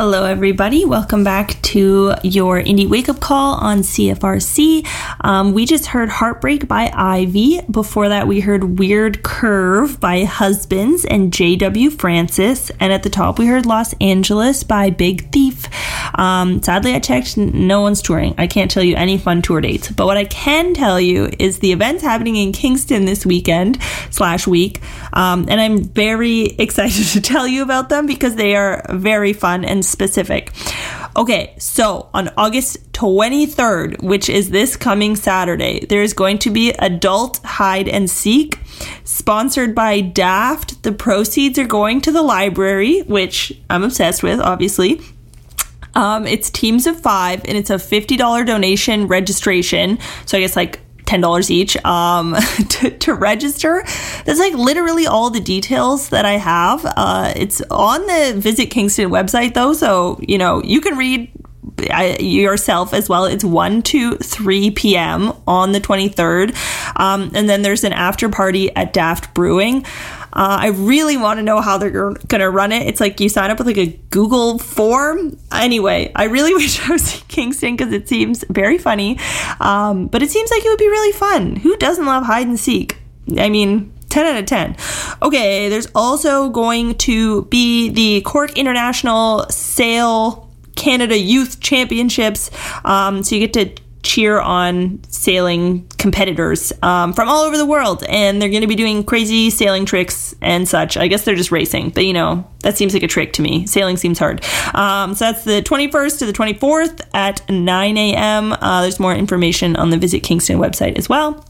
Hello, everybody. Welcome back to your Indie Wake Up Call on CFRC. We just heard Heartbreak by Ivy. Before that, we heard Weird Curve by Husbands and J.W. Francis. And at the top, we heard Los Angeles by Big Thief. Sadly, I checked, no one's touring. I can't tell you any fun tour dates. But what I can tell you is the events happening in Kingston this weekend/week. And I'm very excited to tell you about them because they are very fun and specific. Okay, so on August 23rd, which is this coming Saturday, there is going to be Adult Hide and Seek, sponsored by Daft. The proceeds are going to the library, which I'm obsessed with, obviously. It's teams of 5, and it's a $50 donation registration. So I guess like $10 each to register. That's like literally all the details that I have. It's on the Visit Kingston website though, so you know you can read yourself as well. It's 1 to 3 p.m. on the 23rd, and then there's an after party at Daft Brewing. I really want to know how they're going to run it. It's like you sign up with like a Google form. Anyway, I really wish I was in Kingston because it seems very funny. But it seems like it would be really fun. Who doesn't love hide and seek? I mean, 10 out of 10. Okay, there's also going to be the Cork International Sail Canada Youth Championships. So you get to cheer on sailing competitors from all over the world, and they're going to be doing crazy sailing tricks and such. I guess they're just racing, but you know, that seems like a trick to me. Sailing seems hard. So that's the 21st to the 24th at 9 a.m. There's more information on the Visit Kingston website as well.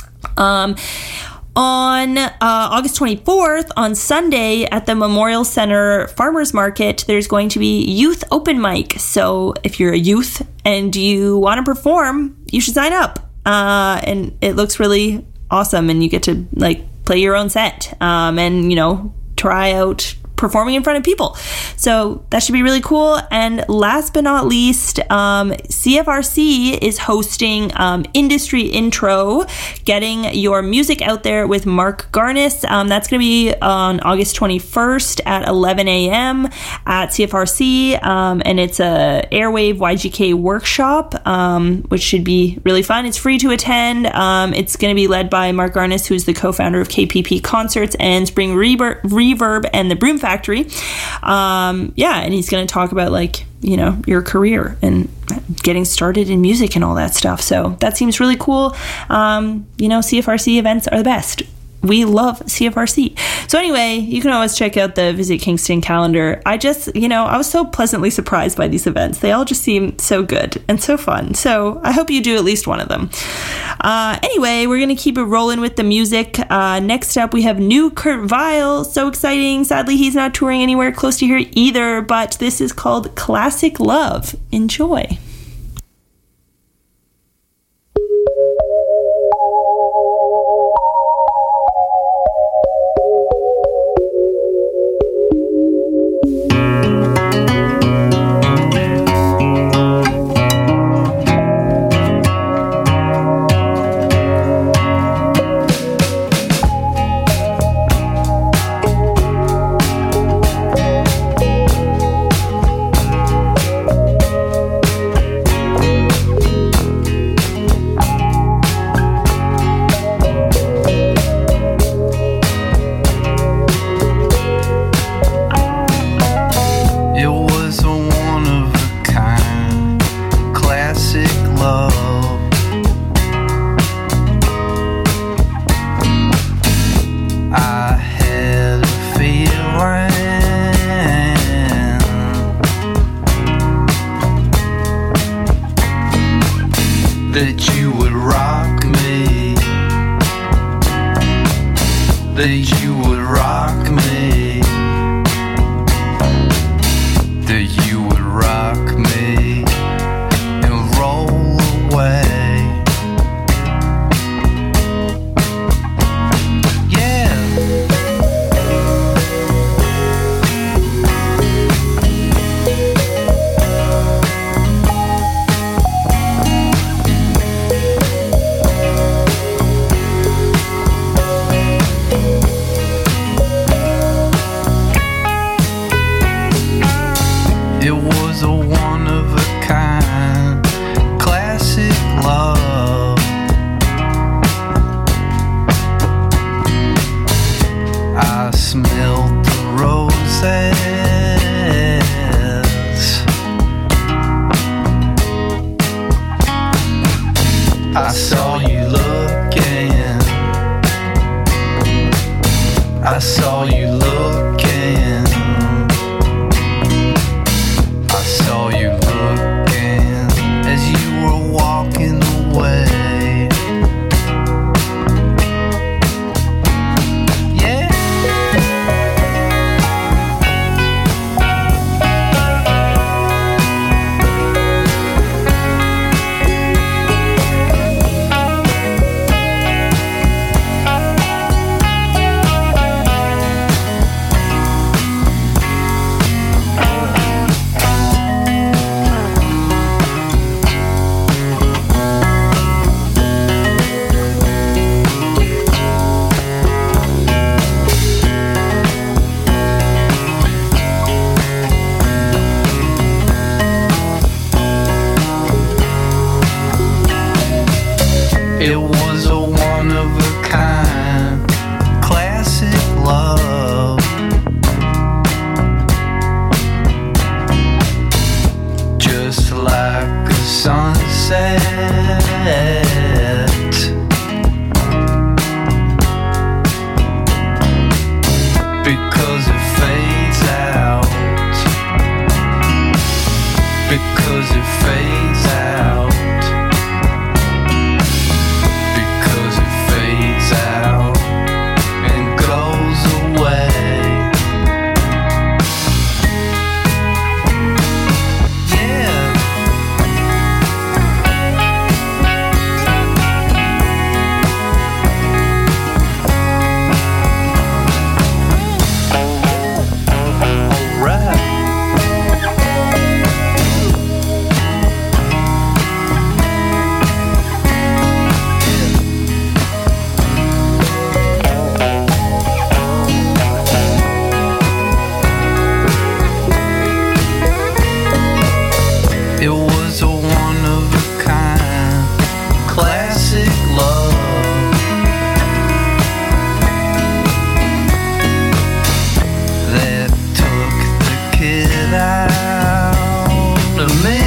On August 24th, on Sunday, at the Memorial Center Farmers Market, there's going to be youth open mic. So if you're a youth and you want to perform, you should sign up. And it looks really awesome, and you get to like play your own set and, you know, try out performing in front of people. So that should be really cool. And last but not least, CFRC is hosting Industry Intro, getting your music out there with Mark Garnis. That's going to be on August 21st at 11 a.m. at CFRC. And it's a Airwave YGK workshop, which should be really fun. It's free to attend. It's going to be led by Mark Garnis, who's the co-founder of KPP Concerts and Spring Reverb and the Broom Factory. And he's going to talk about, like, you know, your career and getting started in music and all that stuff. So that seems really cool. You know, CFRC events are the best. We love CFRC. So anyway, you can always check out the Visit Kingston calendar. I was so pleasantly surprised by these events. They all just seem so good and so fun. So I hope you do at least one of them. Anyway, we're going to keep it rolling with the music. Next up, we have new Kurt Vile. So exciting. Sadly, he's not touring anywhere close to here either, but this is called Classic Love. Enjoy. That you would rock me, that you would rock me, that you would rock me and roll away. I saw you looking. I saw you looking. I saw you looking as you were walking away. It was a one-of-a-kind classic love, just like a sunset, because it fades out, because it fades out. Out and goes away. Yeah. All right. It was a one-of-a-kind classic love that took the kid out of me.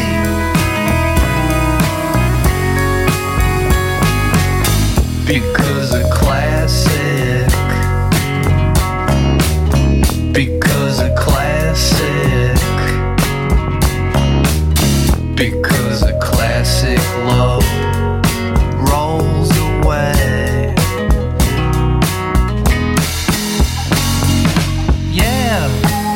Because a classic, because a classic, because a classic love rolls away. Yeah.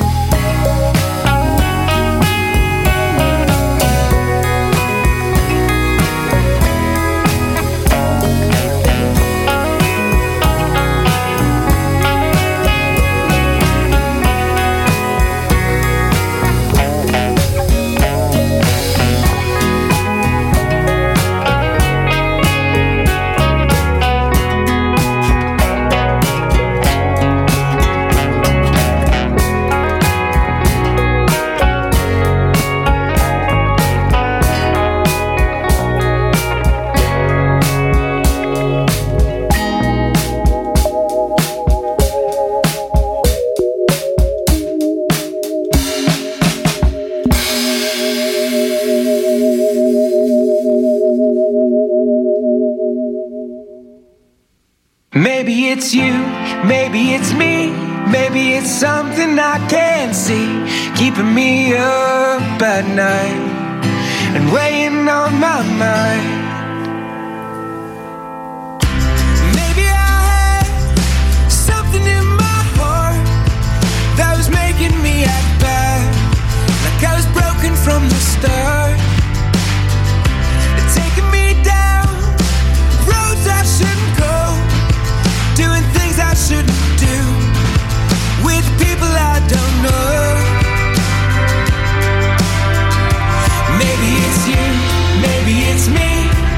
Maybe it's you, maybe it's me, maybe it's something I can't see, keeping me up at night and weighing on my mind. Maybe I had something in my heart that was making me act bad, like I was broken from the start, taking me down roads I shouldn't go, doing things I shouldn't do, with people I don't know. Maybe it's you, maybe it's me,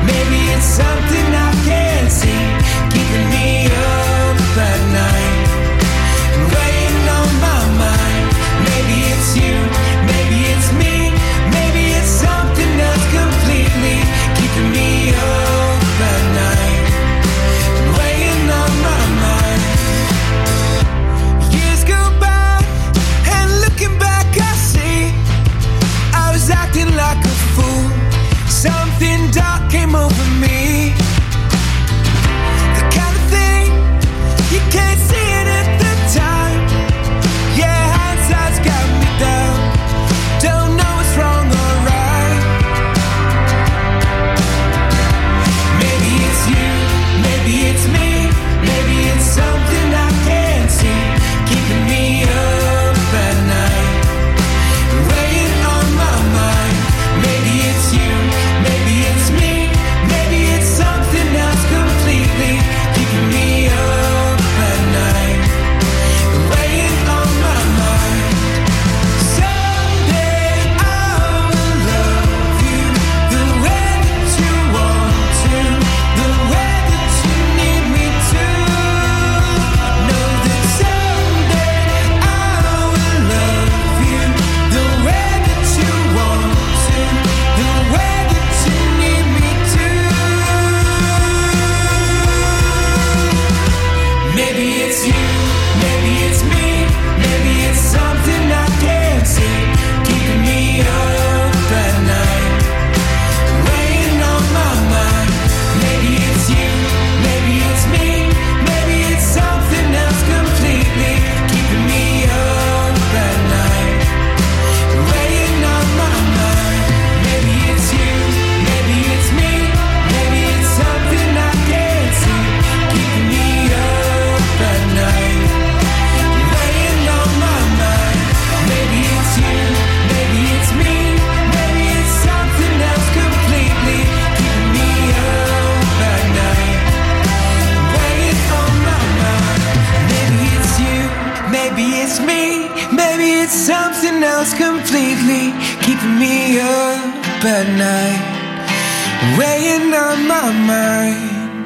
me up at night, weighing on my mind.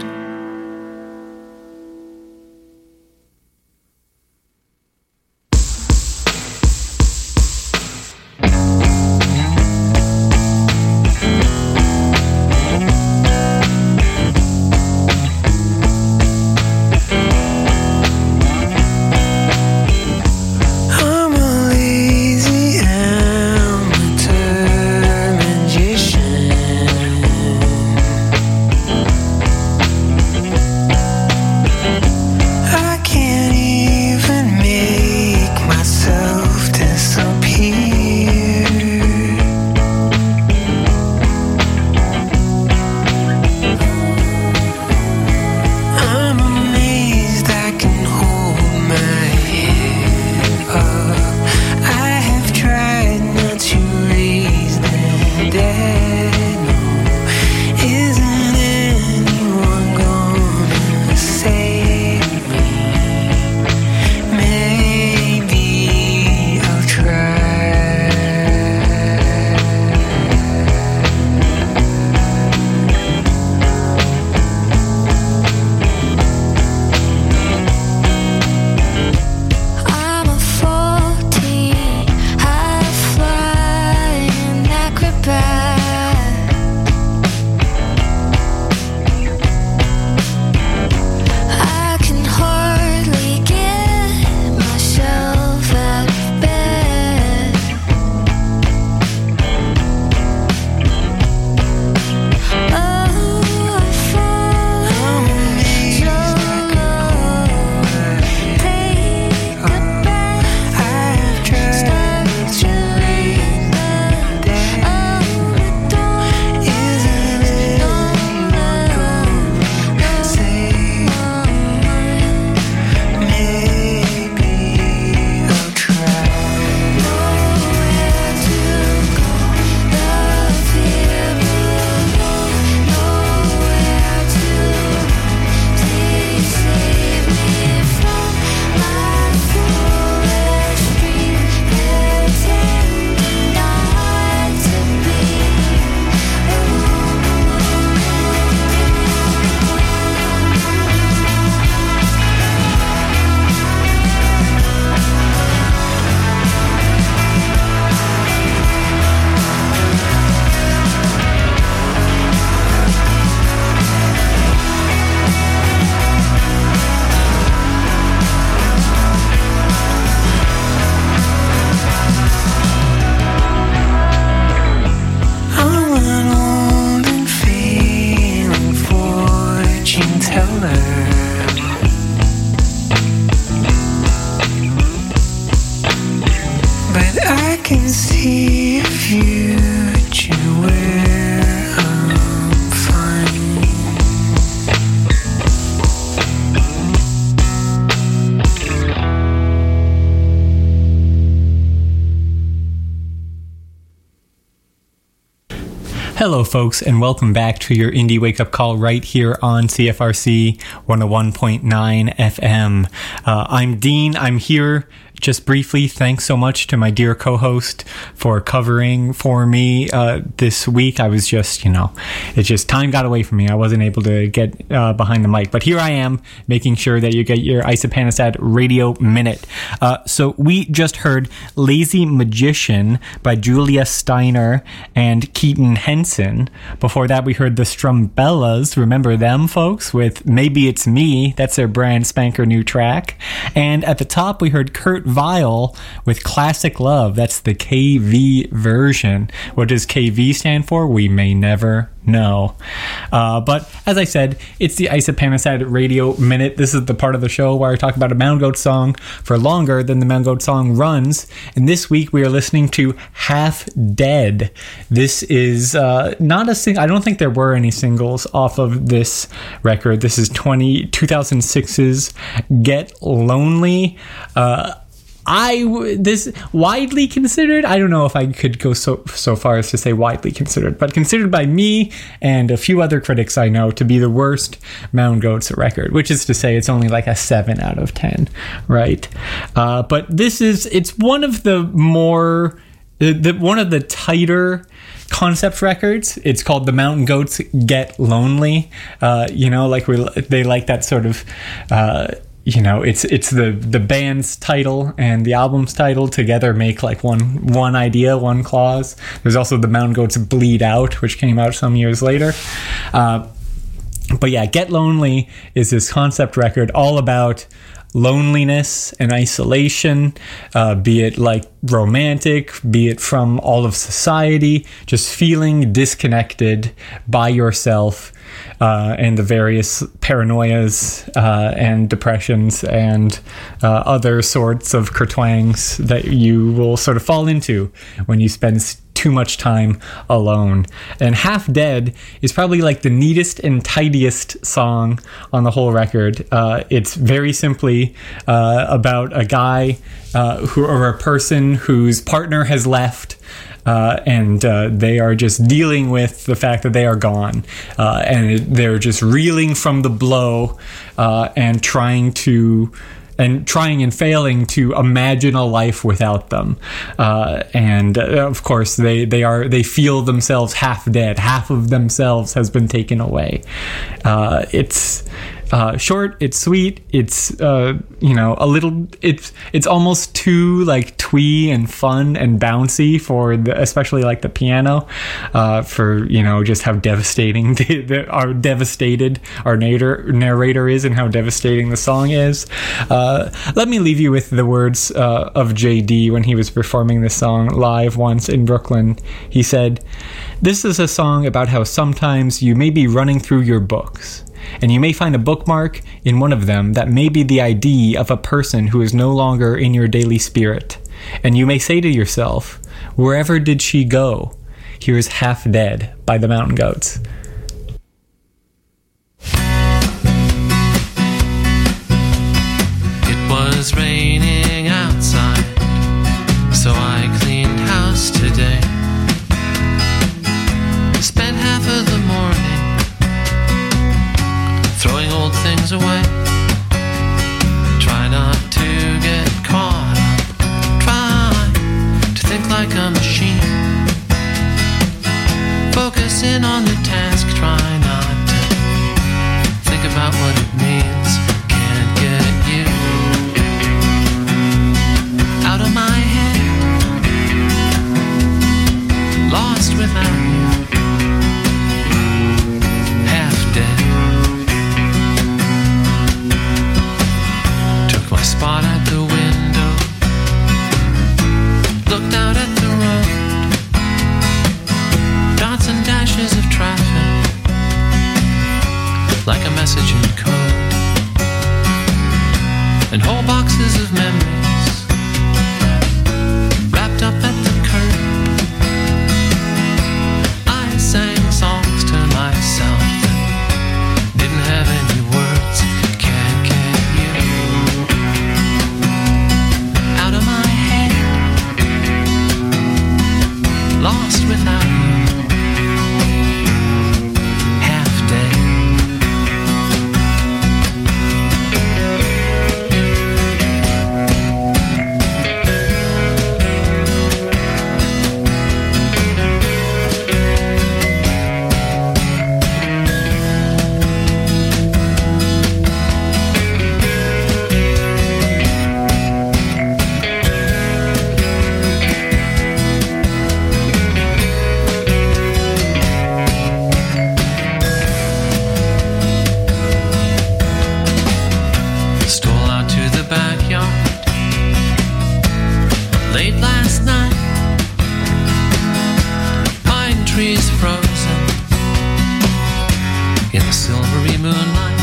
can see a future where I'm fine. Hello, folks, and welcome back to your Indie Wake Up Call right here on CFRC 101.9 FM. I'm Dean. I'm here just briefly. Thanks so much to my dear co-host for covering for me this week. I was just, time got away from me. I wasn't able to get behind the mic. But here I am, making sure that you get your Isopanosad Radio Minute. So we just heard Lazy Magician by Julia Steiner and Keaton Henson. Before that, we heard the Strumbellas. Remember them, folks, with Maybe It's Me. That's their brand spanker new track. And at the top, we heard Kurt Vile with Classic Love. That's the KV version. What does KV stand for? We may never know. But as I said, it's the Isopanosad Radio Minute. This is the part of the show where I talk about a Mound Goat song for longer than the Mound Goat song runs. And this week we are listening to Half Dead. This is not a single. I don't think there were any singles off of this record. This is 2006's Get Lonely. This widely considered, I don't know if I could go so far as to say widely considered, but considered by me and a few other critics I know to be the worst Mound Goats record, which is to say it's only like a 7 out of 10, right? But it's one of the more one of the tighter concept records. It's called The Mountain Goats Get Lonely. They like that sort of it's the band's title and the album's title together make like one idea, one clause. There's also The Mountain Goats Bleed Out, which came out some years later. But yeah, Get Lonely is this concept record all about loneliness and isolation, be it like romantic, be it from all of society, just feeling disconnected by yourself, and the various paranoias and depressions and other sorts of kertwangs that you will sort of fall into when you spend too much time alone. And Half Dead is probably like the neatest and tidiest song on the whole record. It's very simply about a guy or a person whose partner has left, and they are just dealing with the fact that they are gone, and they're just reeling from the blow, and trying and failing to imagine a life without them, and of course they feel themselves half dead. Half of themselves has been taken away. It's short, it's sweet, it's a little, it's almost too like twee and fun and bouncy for especially like the piano, for just how devastating our narrator is and how devastating the song is. Let me leave you with the words of JD when he was performing this song live once in Brooklyn. He said, "This is a song about how sometimes you may be running through your books, and you may find a bookmark in one of them that may be the ID of a person who is no longer in your daily spirit. And you may say to yourself, wherever did she go? Here's Half Dead by the Mountain Goats." It was raining outside, so I cleaned house today. Spent half of the morning throwing old things away. Try not to get caught up. Try to think like a machine. Focus in on the task. Try not to think about what it means. Can't get you out of my head. Lost without you. Half dead. Spot at the window, looked out at the road, dots and dashes of traffic, like a message in code, and whole boxes of memories, wrapped up at the curb. I sang songs to myself that didn't have any words. Can't get you out of my head. Lost without you. Half dead. Late last night, pine trees frozen in the silvery moonlight,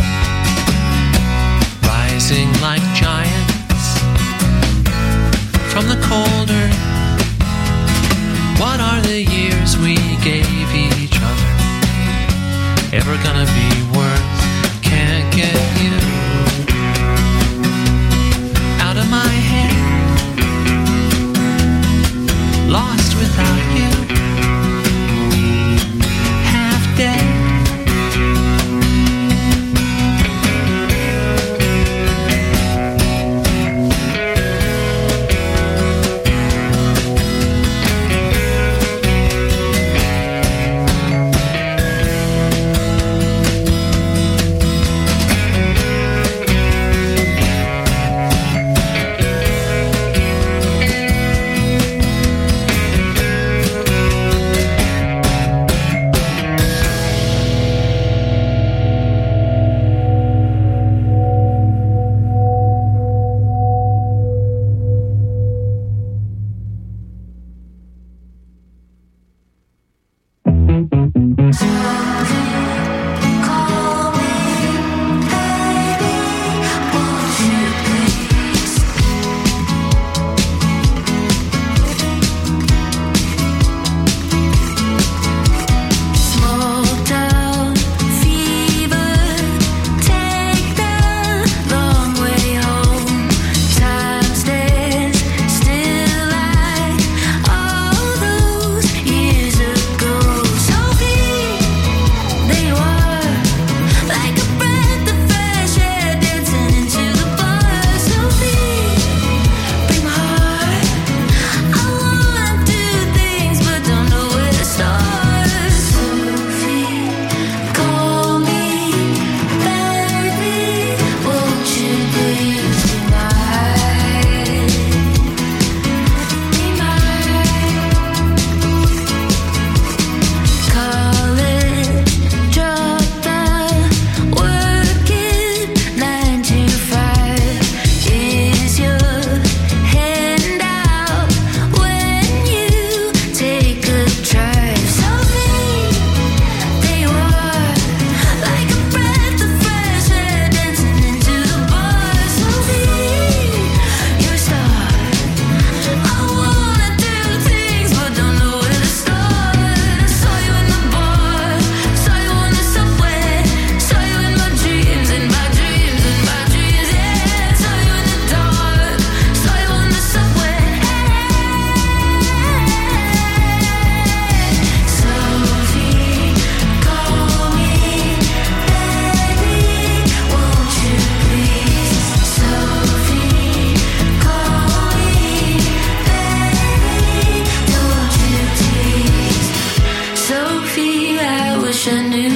rising like giants from the cold earth. What are the years we gave each other ever gonna be worth? Can't get you out of my head. Lost without you. Half dead.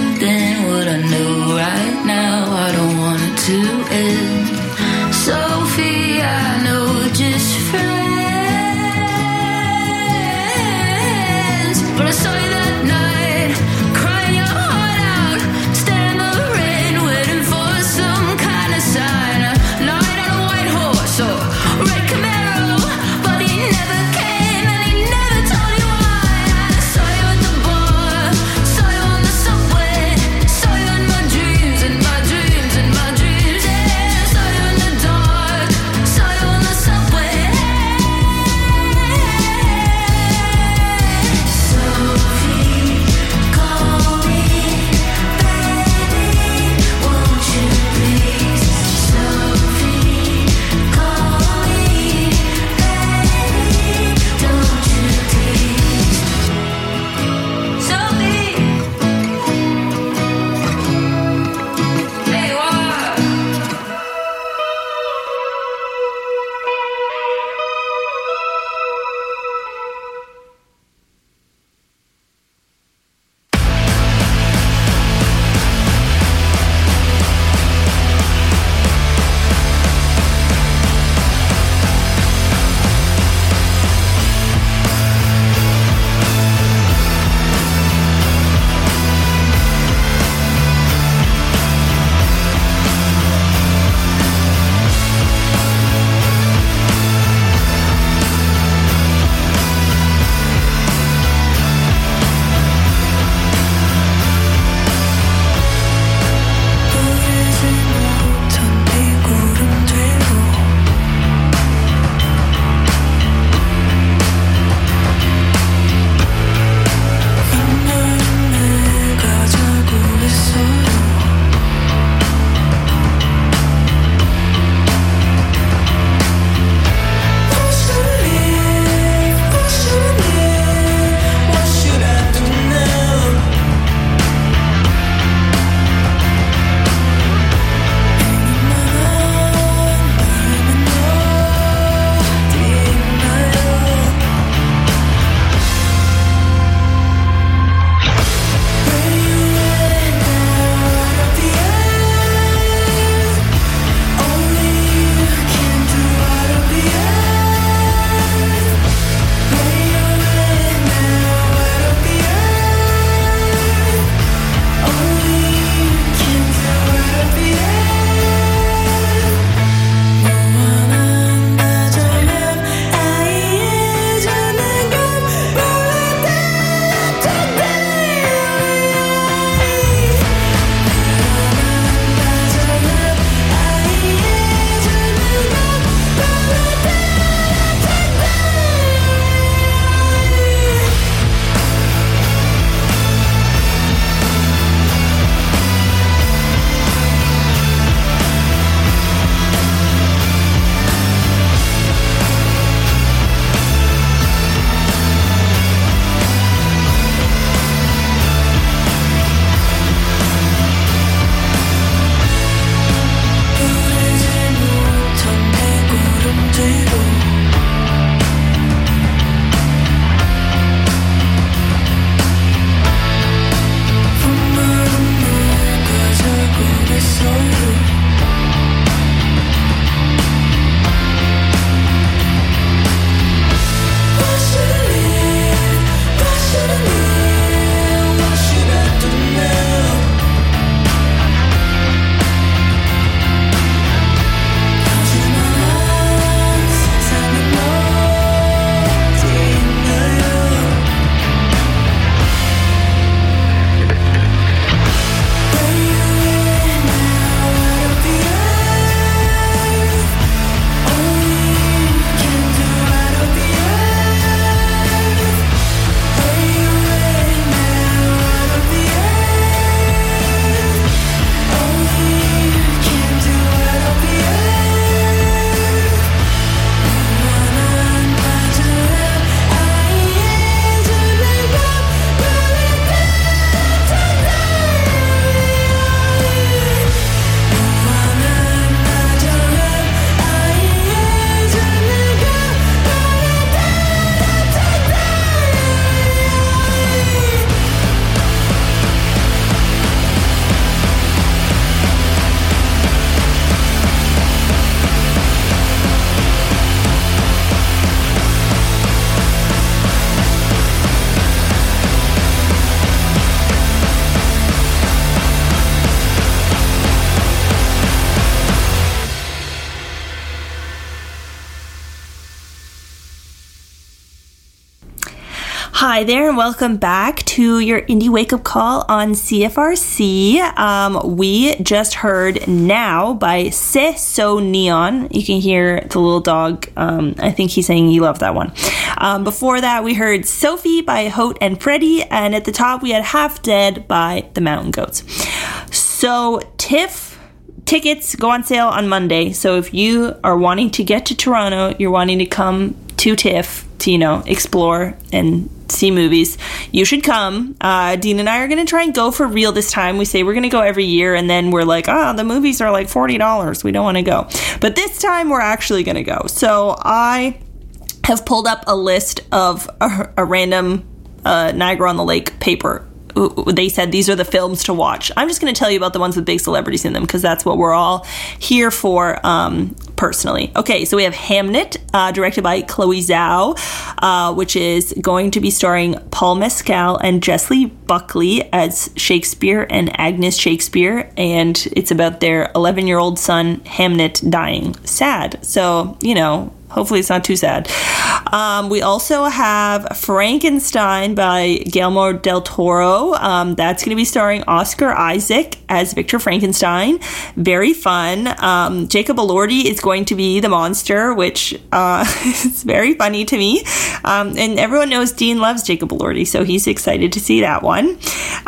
than what I know right now. I don't want it to end. Sophie, I know we're just friends, but I saw you that night, crying your heart out, standing in the rain, waiting for some kind of sign. A knight on a white horse or red Camaro, but he never came and he never told you why. I saw you at the bar, saw you on the subway, Hi there, and welcome back to your Indie Wake Up Call on CFRC. We just heard Now by C'est So Neon. You can hear the little dog. I think he's saying he loved that one. Before that, we heard Sophie by Hote and Freddie, and at the top we had Half Dead by the Mountain Goats. So TIFF tickets go on sale on Monday. So if you are wanting to get to Toronto, you're wanting to come to TIFF to, explore and see movies, you should come. Dean and I are going to try and go for real this time. We say we're going to go every year, and then we're like, the movies are like $40. We don't want to go. But this time we're actually going to go. So I have pulled up a list of a random Niagara on the Lake paper. They said these are the films to watch. I'm just going to tell you about the ones with big celebrities in them because that's what we're all here for personally. Okay, so we have Hamnet, directed by Chloe Zhao, which is going to be starring Paul Mescal and Jessie Buckley as Shakespeare and Agnes Shakespeare, and it's about their 11-year-old son Hamnet dying. Sad. So, hopefully it's not too sad. We also have Frankenstein by Guillermo del Toro. That's going to be starring Oscar Isaac as Victor Frankenstein. Very fun. Jacob Elordi is going to be the monster, which is very funny to me. And everyone knows Dean loves Jacob Elordi, so he's excited to see that one.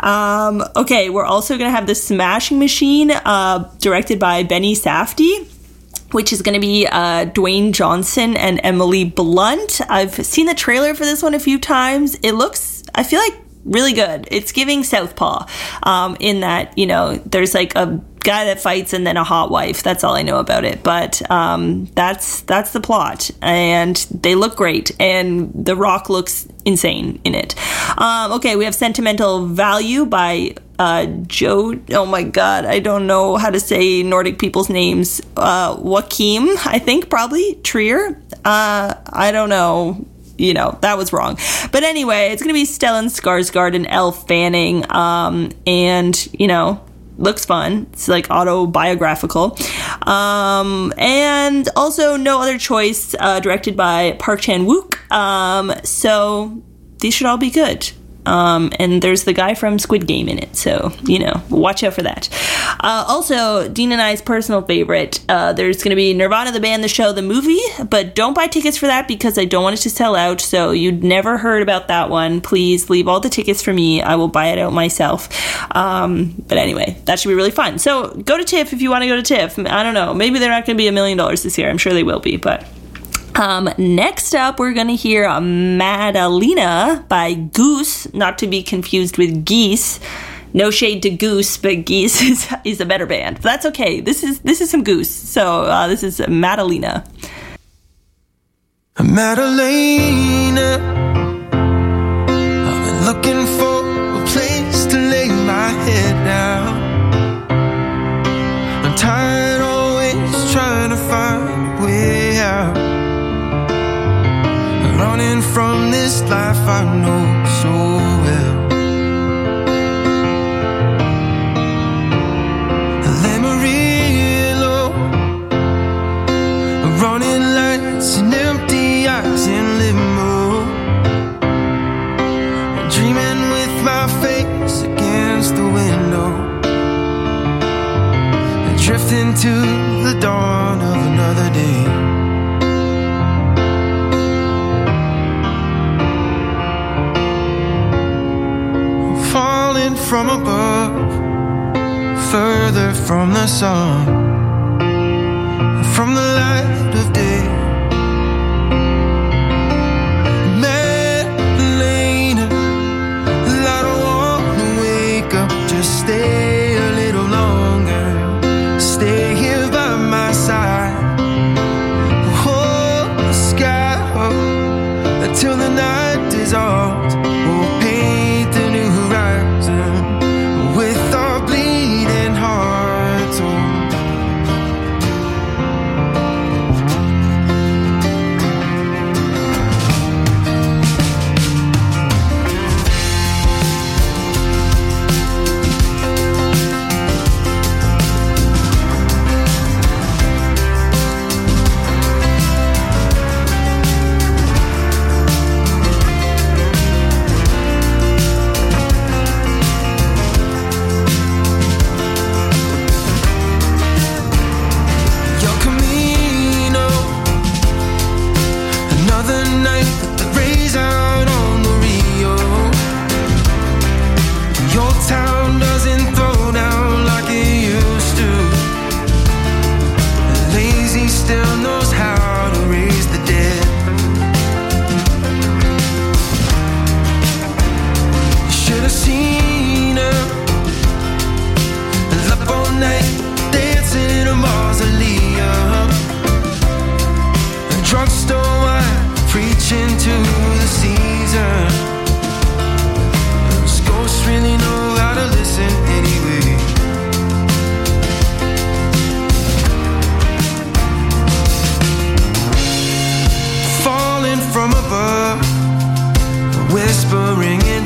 Okay, we're also going to have The Smashing Machine, directed by Benny Safdie, which is going to be Dwayne Johnson and Emily Blunt. I've seen the trailer for this one a few times. It looks, I feel like, really good. It's giving Southpaw in that, there's like a guy that fights and then a hot wife. That's all I know about it. But that's the plot. And they look great. And The Rock looks insane in it. Okay, we have Sentimental Value by Joe, oh my god, I don't know how to say Nordic people's names. Joachim, I think, probably. Trier. I don't know. That was wrong. But anyway, it's going to be Stellan Skarsgård and Elle Fanning. And, looks fun. It's like autobiographical. And also No Other Choice, directed by Park Chan-wook. So these should all be good. And there's the guy from Squid Game in it, so, watch out for that. Also, Dean and I's personal favorite, there's going to be Nirvana, the band, the show, the movie, but don't buy tickets for that because I don't want it to sell out, so you'd never heard about that one. Please leave all the tickets for me. I will buy it out myself. But anyway, that should be really fun. So go to TIFF if you want to go to TIFF. I don't know. Maybe they're not going to be $1 million this year. I'm sure they will be, but... Next up, we're going to hear Madalena by Goose, not to be confused with Geese. No shade to Goose, but Geese is a better band. That's okay. This is some Goose. So this is Madalena. Madalena, I've been looking for a place to lay my head down. I'm tired always trying to find a way out. Running from this life I know so well. Amarillo, running lights and empty eyes in limo, dreaming with my face against the window, drifting to the dawn of another day. Falling from above, further from the sun, from the light of day. Madalena, I don't wanna wake up, just stay a little longer, stay here by my side. Hold the sky up until the night dissolves. We'll paint the new horizon with our bleeding hearts.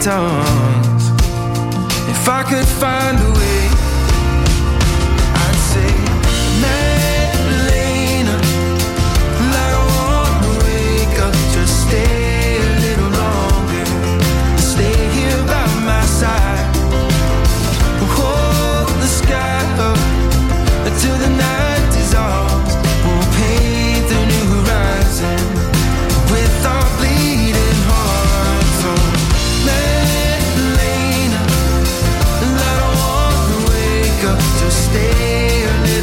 tongues. If I could find a way, I'd say, Madalena, like I wanna wake up, just stay a little longer, stay here by my side, hold the sky up until the night dissolves. We'll paint the new horizon with our bleeding hearts. Oh, Madalena, I don't wanna wake up, just stay a little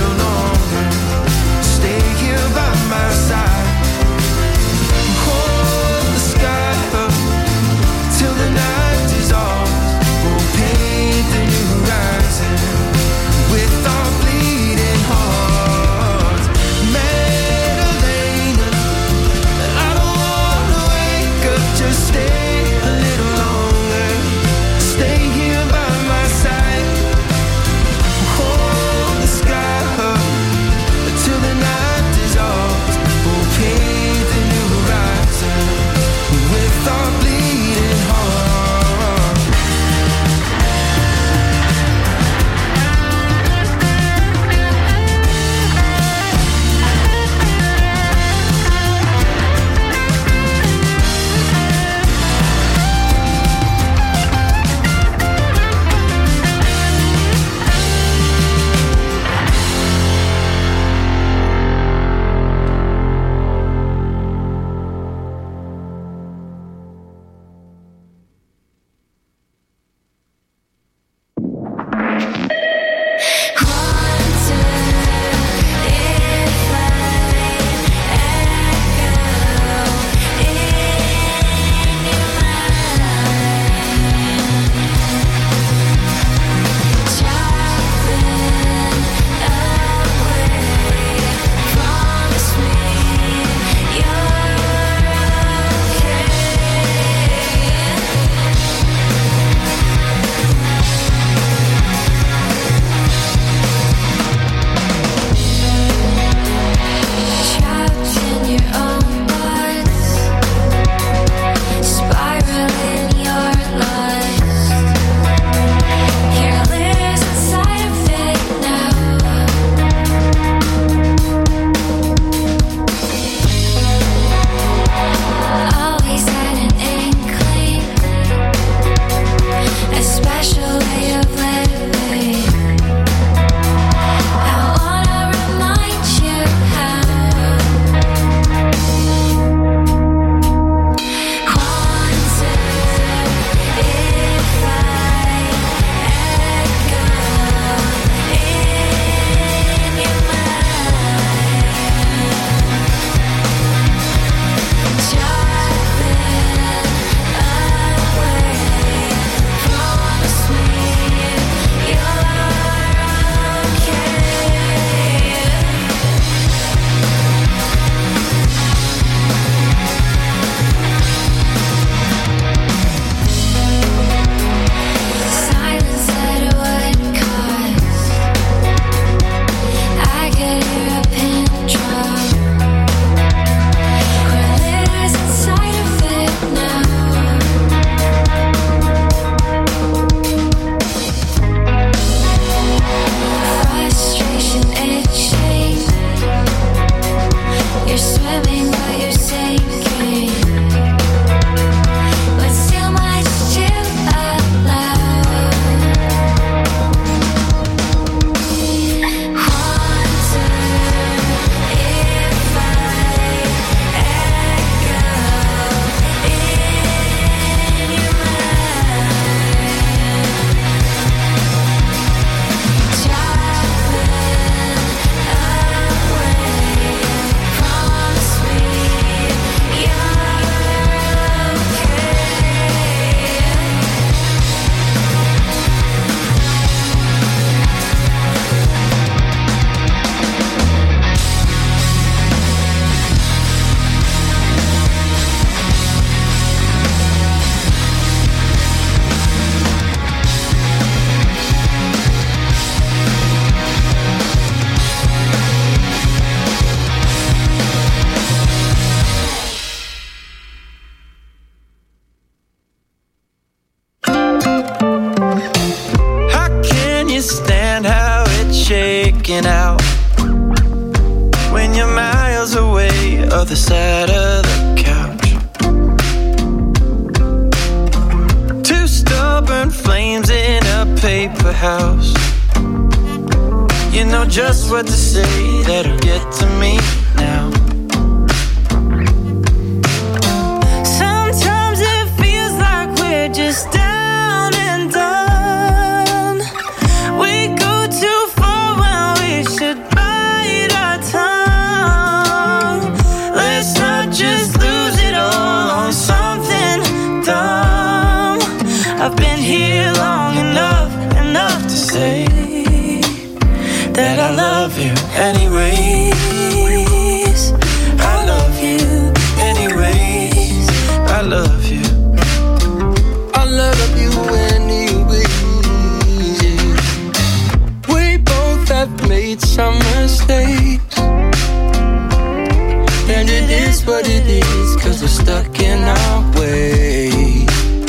making out when you're miles away, other side of the couch. Two stubborn flames in a paper house. You know just what to say that'll get to me now. Sometimes it feels like we're just down and done. We go too far when we should bite our tongue. Let's not just lose it all on something dumb. I've been here long enough to say that I love you anyways. I love you anyways. I love you. I love you anyways. We both have made some mistakes, and it is what it is, 'cause we're stuck in our ways.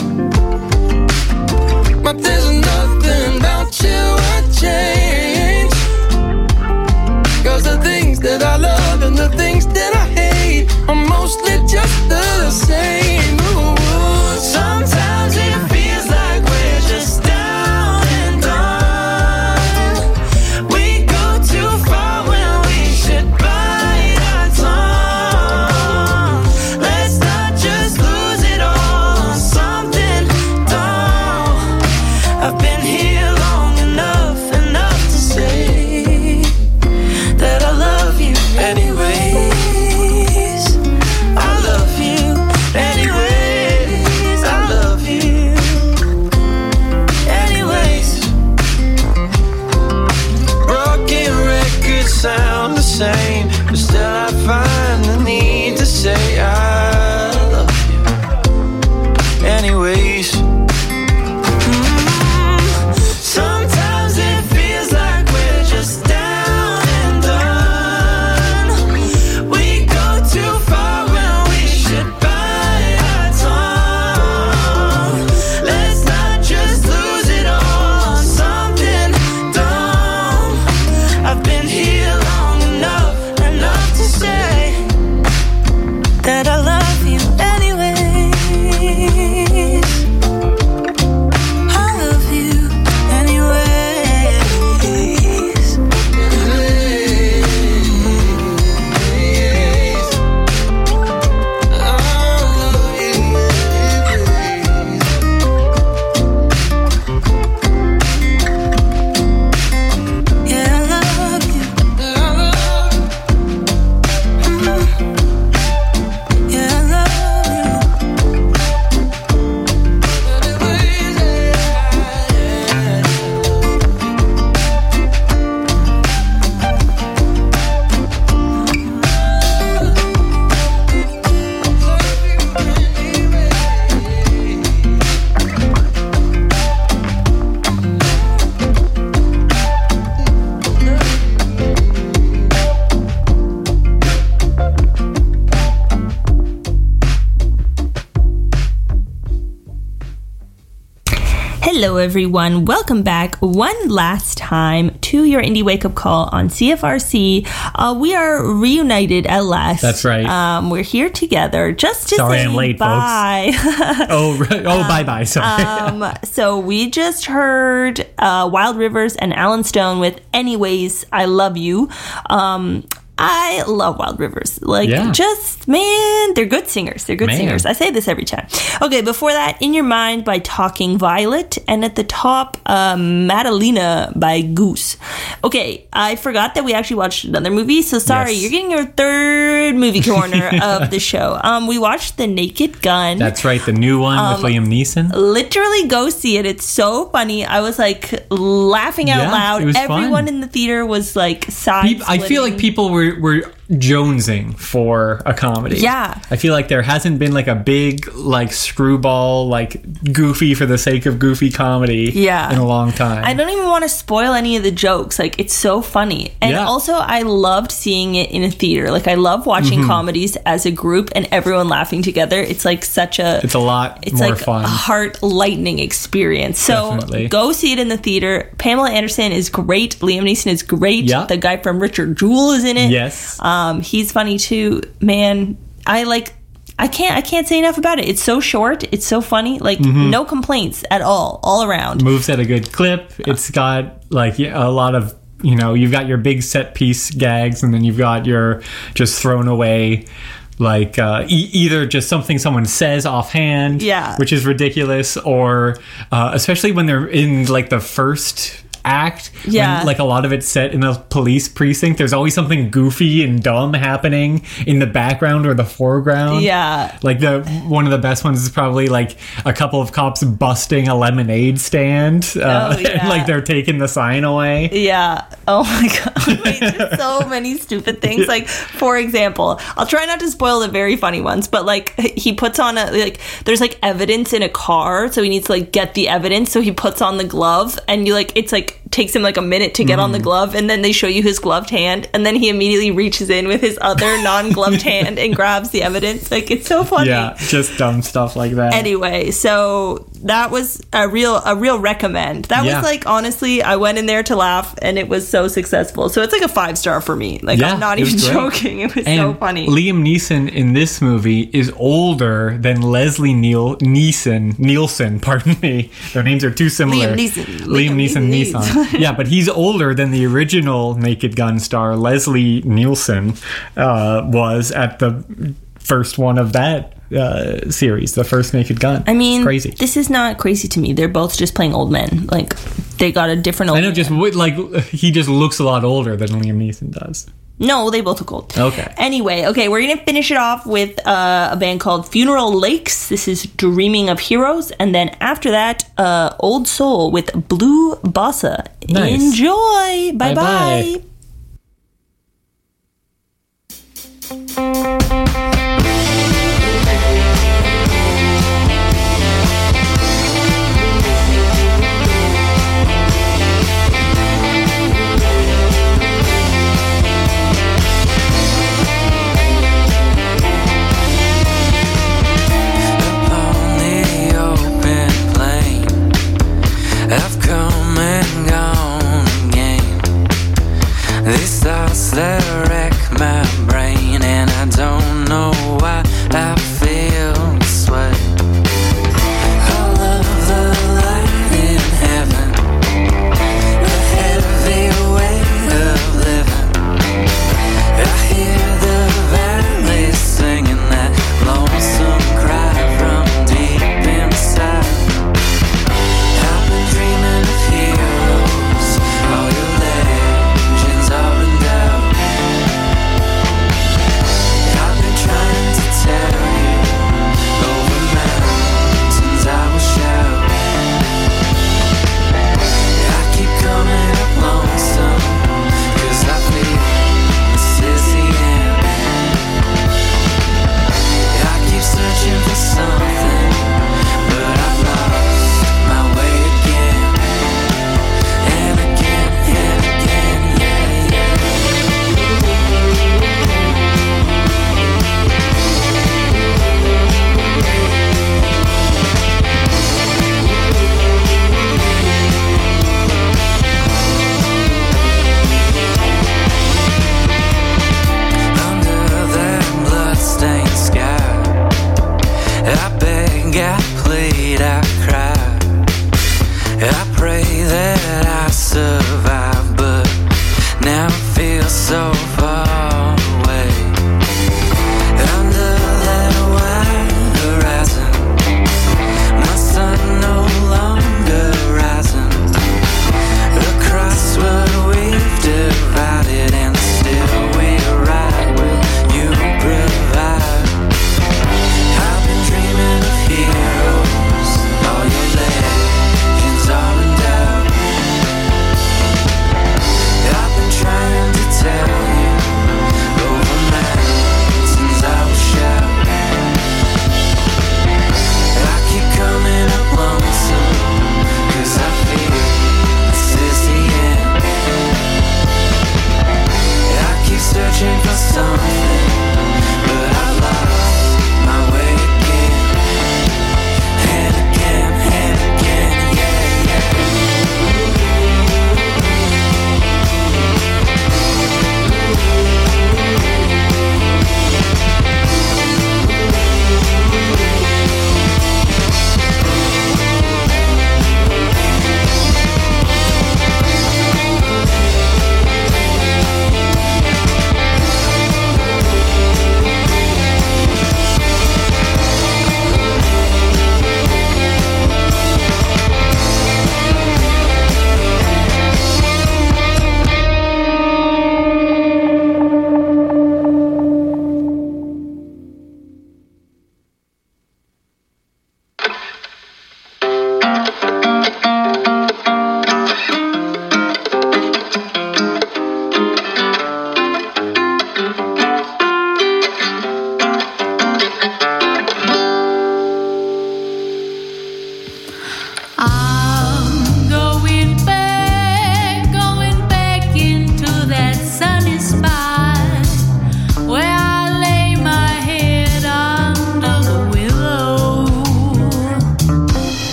But there's nothing about you I change, 'cause the things that I love and the things that I hate are mostly just the same. Ooh. Sometimes it feels like we're just down and done. We go too far when we should bite our tongue. Let's not just lose it all on something dumb. I've been here long enough to say that I love you anyways. I love you anyways. I love you anyways. Broken records sound the same, but still I find the need to say I love you anyways. Sometimes it feels like we're just down and done. We go too far when we should bite our tongue. Let's not just lose it all on something dumb. I've been here long enough to say that I love you anyways. I love you anyways. Yeah, I love you. Yeah, I love Hello, everyone. Welcome back one last time to your Indie Wake Up Call on CFRC. We are reunited at last. That's right. We're here together just to Sorry say I'm late, bye. Bye-bye. Sorry. So we just heard Wild Rivers and Alan Stone with Anyways, I Love You. I love Wild Rivers. Man, they're good singers. They're good singers. I say this every time. Okay, before that, In Your Mind by Talking Violet. And at the top, Madalena by Goose. Okay, I forgot that we actually watched another movie. So sorry, Yes. you're getting your third movie corner of the show. We watched The Naked Gun. That's right, the new one with Liam Neeson. Literally go see it. It's so funny. I was like laughing out Yeah, loud. it was Everyone fun. in the theater was like side I feel like people were jonesing for a comedy. Yeah. I feel like there hasn't been like a big like screwball like goofy for the sake of goofy comedy Yeah. in a long time. I don't even want to spoil any of the jokes. Like, it's so funny. And Yeah. also, I loved seeing it in a theater. Like, I love watching comedies as a group and everyone laughing together. It's like such a... It's a lot It's more like fun. a heart-lightening experience. So Definitely. go see it in the theater. Pamela Anderson is great. Liam Neeson is great. Yeah. The guy from Richard Jewell is in it. Yes. He's funny too. Man, I can't say enough about it. It's so short. It's so funny. Like, no complaints at all around. Moves at a good clip. It's got like a lot of, you know, you've got your big set piece gags, and then you've got your just thrown away, like either just something someone says offhand, Yeah. which is ridiculous, or especially when they're in like the first act, Yeah. when, like a lot of it's set in a police precinct. There's always something goofy and dumb happening in the background or the foreground. Yeah. Like one of the best ones is probably like a couple of cops busting a lemonade stand, yeah. and like they're taking the sign away. Yeah. Oh my god. Wait, there's so many stupid things. Like, for example, I'll try not to spoil the very funny ones, but like he puts on there's like evidence in a car, so he needs to like get the evidence, so he puts on the glove, and it's like takes him like a minute to get on the glove, and then they show you his gloved hand, and then he immediately reaches in with his other non-gloved hand and grabs the evidence. Like, it's so funny. Yeah, just dumb stuff like that. Anyway, so that was a real recommend. That Yeah. was like, honestly, I went in there to laugh, and it was so successful. So it's like a 5-star for me. Like, Yeah, I'm not it was even great. joking. It was And so funny. Liam Neeson in this movie is older than Leslie Nielsen, pardon me. Their names are too similar. Liam Neeson. Neeson. Yeah, but he's older than the original Naked Gun star, Leslie Nielsen, was at the first one of that series, the first Naked Gun. I mean, crazy. this is not crazy to me. They're both just playing old men. Like, they got a different old I know, man. just like he just looks a lot older than Liam Neeson does. No, they both look old. Okay. Anyway, we're going to finish it off with a band called Funeral Lakes. This is Dreaming of Heroes. And then after that, Old Soul with Blue Bossa. Nice. Enjoy. Bye-bye. Bye-bye. Upon the open plain, I've come and gone again. These thoughts that wreck my brain, and I don't know why I feel this way. All of the light in heaven, the heavy weight of living. I hear the valley singing that lonesome cry from deep inside. I've been dreaming of heroes, all your legends are in doubt. I've been trying to tell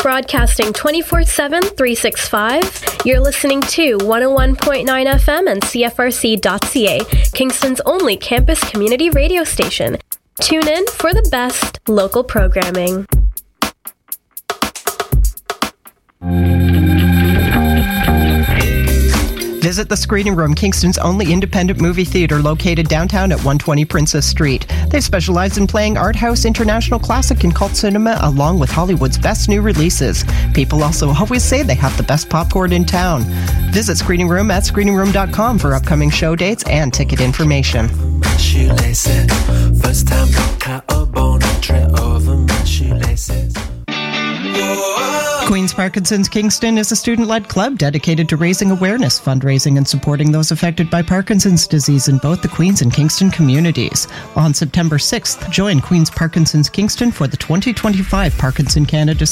Broadcasting 24/7, 365, you're listening to 101.9 FM and CFRC.ca, Kingston's only campus community radio station. Tune in for the best local programming. Visit the Screening Room, Kingston's only independent movie theater located downtown at 120 Princess Street. They specialize in playing art house, international classic, and cult cinema, along with Hollywood's best new releases. People also always say they have the best popcorn in town. Visit Screening Room at screeningroom.com for upcoming show dates and ticket information. First time got a bone, I trip over my shoelaces. Queen's Parkinson's Kingston is a student-led club dedicated to raising awareness, fundraising, and supporting those affected by Parkinson's disease in both the Queens and Kingston communities. On September 6th, join Queen's Parkinson's Kingston for the 2025 Parkinson Canada